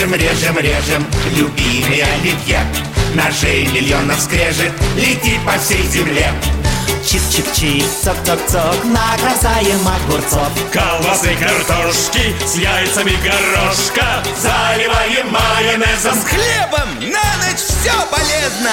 режем, режем, режем, любимый оливье. Ножей миллионов скрежет, летит по всей земле. Чик-чик-чик, цок-цок-цок, нагрызаем огурцов. Колбасы, картошки с яйцами горошка заливаем майонезом. С хлебом на ночь все полезно.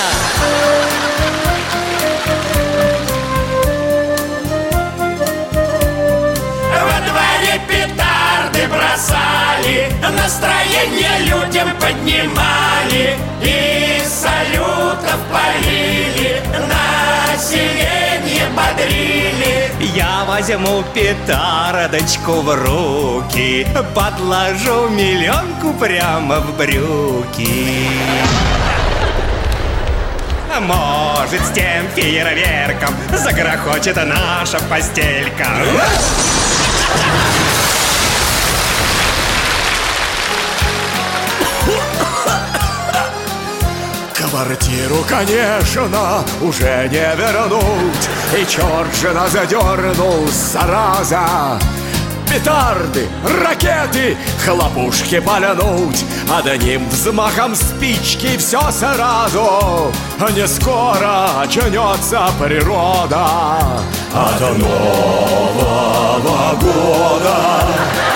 Во дворе петарды бросали, настроение людям поднимали и салютов полили, население бодрили. Я возьму петардочку в руки, подложу миллионку прямо в брюки. Может, с тем фейерверком загрохочет наша постелька. Квартиру, конечно, уже не вернуть, и черт же нас задернул, зараза. Петарды, ракеты, хлопушки пальнуть, одним взмахом спички все сразу. Не скоро очнется природа от Нового года.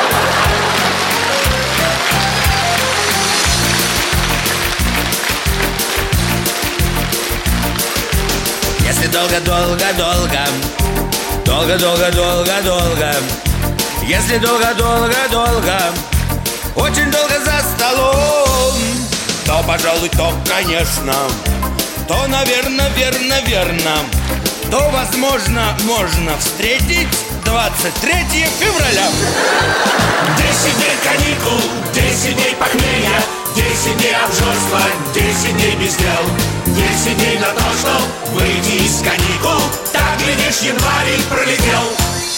Если долго-долго-долго, долго-долго-долго-долго, если долго-долго-долго, очень долго за столом, то, пожалуй, то, конечно, то, наверное, верно, верно, то, возможно, можно встретить 23 февраля. 10 дней каникул, 10 дней похмелья, 10 дней обжорства, 10 дней без дел, 10 дней на то, что выйти из каникул. Так, глядишь, январь и пролетел.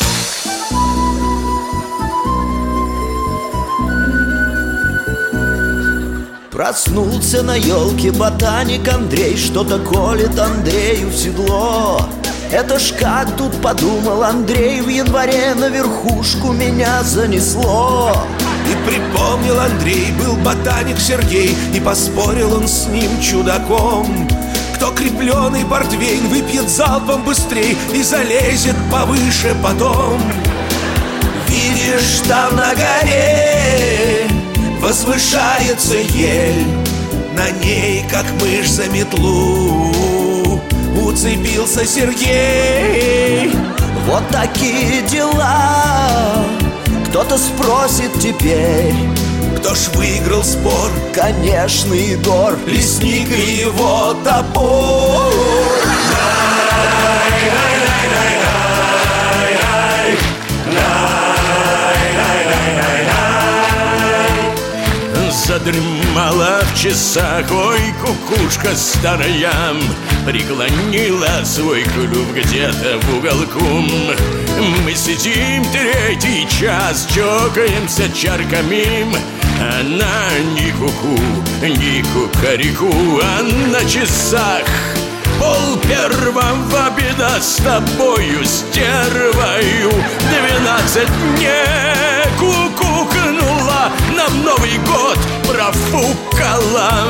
Проснулся на елке ботаник Андрей, что-то колет Андрею в седло. Это ж как тут подумал Андрей, в январе на верхушку меня занесло. И припомнил Андрей, был ботаник Сергей, и поспорил он с ним чудаком. Кто крепленый портвейн выпьет залпом быстрей и залезет повыше потом. Видишь, там на горе возвышается ель, на ней, как мышь за метлу, уцепился Сергей. Вот такие дела. Кто-то спросит теперь, кто ж выиграл спор? конечно, Егор, Лесник и его топор. Задремала в часах, ой, кукушка старая, преклонила свой клюв где-то в уголку. Мы сидим третий час, чокаемся чарками. Она ни куку, ни кукареку, а на часах 12:30 беда с тобою, стервою. 12 дней кукукнула, нам Новый год профукала.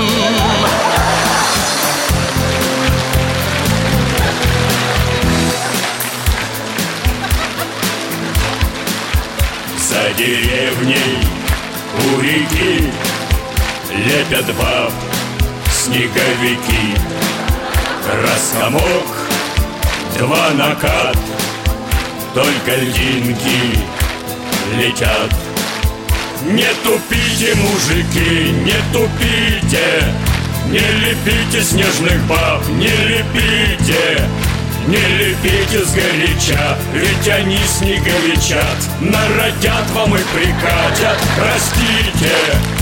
За деревней у реки лепят баб снеговики. Раскомок, 2 накат, только льдинки летят. Не тупите, мужики, не тупите, не лепите снежных баб, не лепите, не лепите сгоряча, ведь они снеговичат, народят вам и прикатят, простите.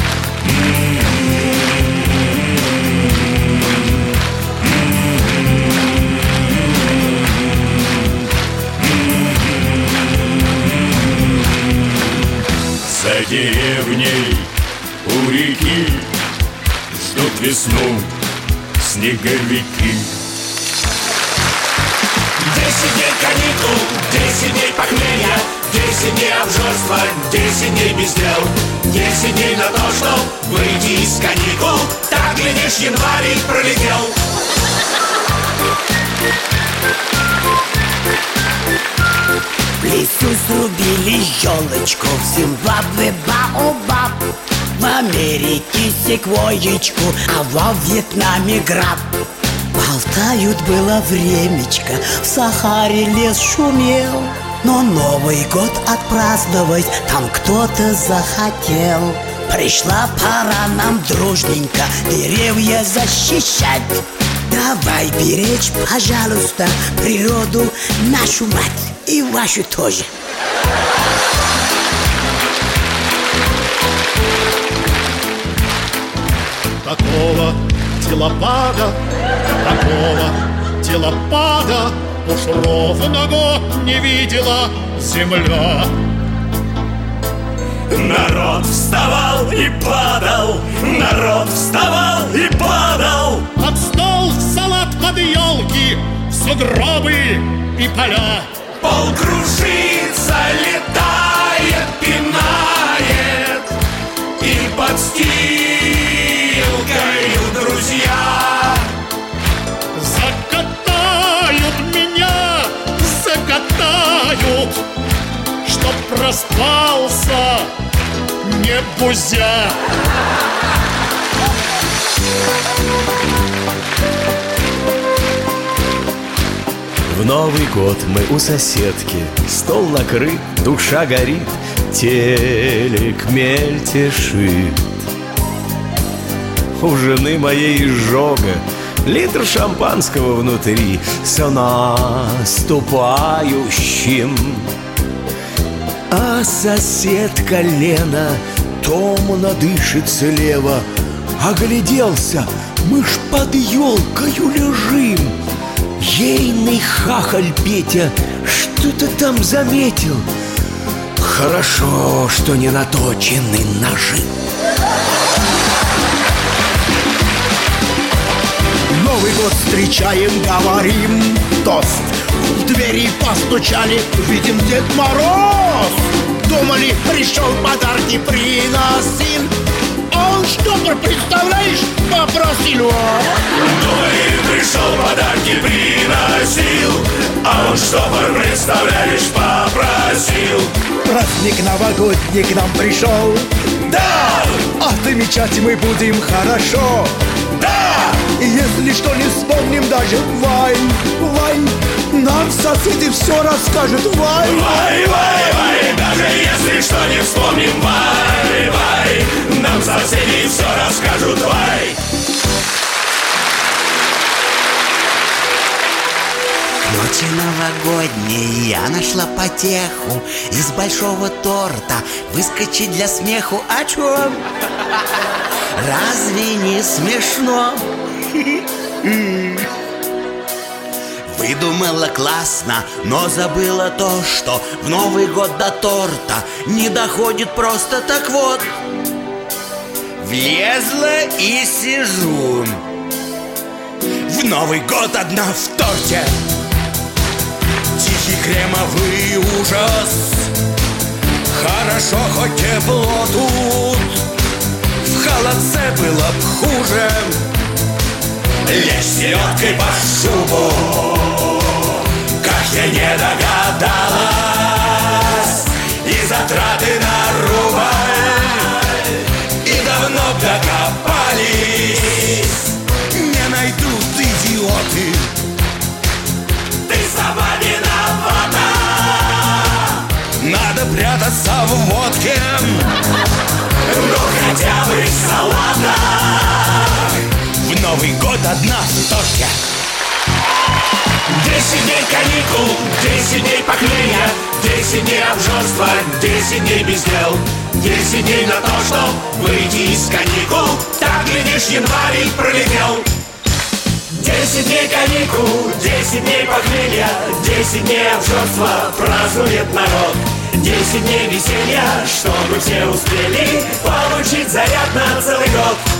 За деревней у реки ждут весну снеговики. 10 дней каникул, 10 дней похмелья, 10 дней обжорства, 10 дней без дел, 10 дней на то, чтоб выйти из каникул. Так, глядишь, январь и пролетел. В лесу срубили елочку, в Зимбабве баобаб, в Америке секвоечку, а во Вьетнаме граб. Болтают, было времечко, в Сахаре лес шумел, но Новый год отпраздновать там кто-то захотел. Пришла пора нам дружненько деревья защищать. Давай беречь, пожалуйста, природу, нашу мать и вашу тоже. Такого телопада уж ровно год не видела земля. Народ вставал и падал, народ вставал и падал. Под стол, в салат, под елки, в сугробы и поля. Пол кружится, летает, пинает, и под стилкою друзья закатают меня, закатают, чтоб проспался не бузя. В Новый год мы у соседки, стол накрыт, душа горит, телек мельтешит. У жены моей изжога, литр шампанского внутри, все наступающим. А соседка Лена томно дышит слева. Огляделся, мы ж под елкою лежим. Ейный хахаль Петя что-то там заметил. Хорошо, что не наточены ножи. Новый год встречаем, говорим тост. В двери постучали, видим Дед Мороз. Думали, пришел, подарки приносил. Он штопор, представляешь, попросил. Думали, пришел, подарки приносил, а он штопор, представляешь, попросил. Праздник новогодний к нам пришел. Да! Отмечать мы будем хорошо. Да! И если что не вспомним даже, Вань, нам соседи все расскажут, Вань. Вай, даже если что не вспомним, вай, нам соседи все расскажут, вай. Ночи новогодней я нашла потеху из большого торта выскочить для смеху. О чем? Разве не смешно? Выдумала классно, но забыла то, что в Новый год до торта не доходит просто. Так вот, влезла и сижу. В Новый год одна в торте. Тихий кремовый ужас. Хорошо, хоть тепло тут. В холодце было б хуже. Лечь селедкой по шубу. Как я не догадалась. И затраты на рубль. И давно докопались. Не найдут идиоты. Ты сама виновата. Надо прятаться в водке. Ну хотя бы салата. В Новый год одна в торте. 10 дней каникул, 10 дней похмелья, 10 дней обжорства, 10 дней без дел, 10 дней на то, чтоб выйти из каникул. Так, глядишь, январь и пролетел. 10 дней каникул, 10 дней похмелья, 10 дней обжорства празднует народ. 10 дней веселья, чтобы все успели получить заряд на целый год.